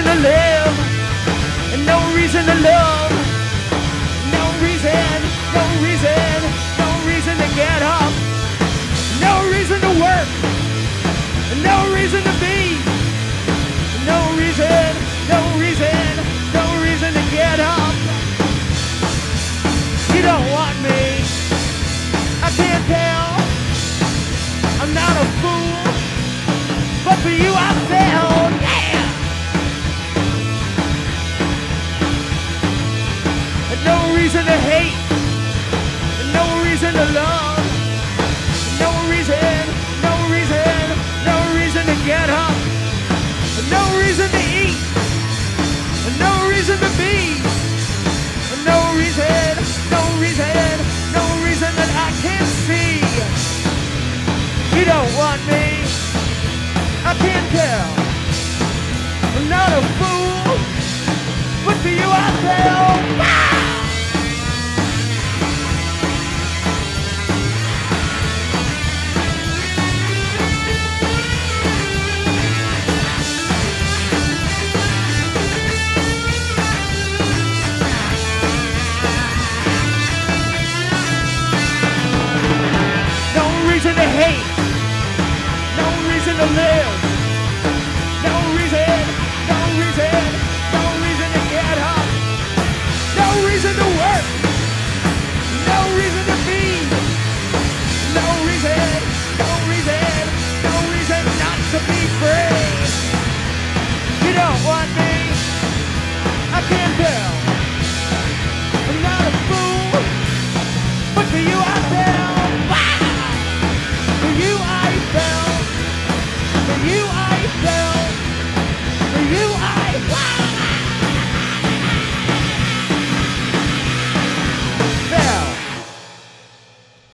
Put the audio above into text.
reason to live, and no reason to love. No reason, no reason, no reason to get up. No reason to work, no reason to be. No reason, no reason, no reason to get up. You don't want me, I can't tell. I'm not a fool, but for you I fell, yeah! No reason to hate, no reason to love. No reason, no reason, no reason to get up. No reason to eat, no reason to be. No reason, no reason, no reason that I can't see. You don't want me, I can't tell. I'm not a fool, but for you I fell. Ah! To hate, no reason to live, no reason, no reason, no reason to get up, no reason to work, no reason to be, no reason, no reason, no reason not to be free. You don't want me, I can't tell. I'm not a fool, but for you I fell. For you I fell, for you I fell, for you I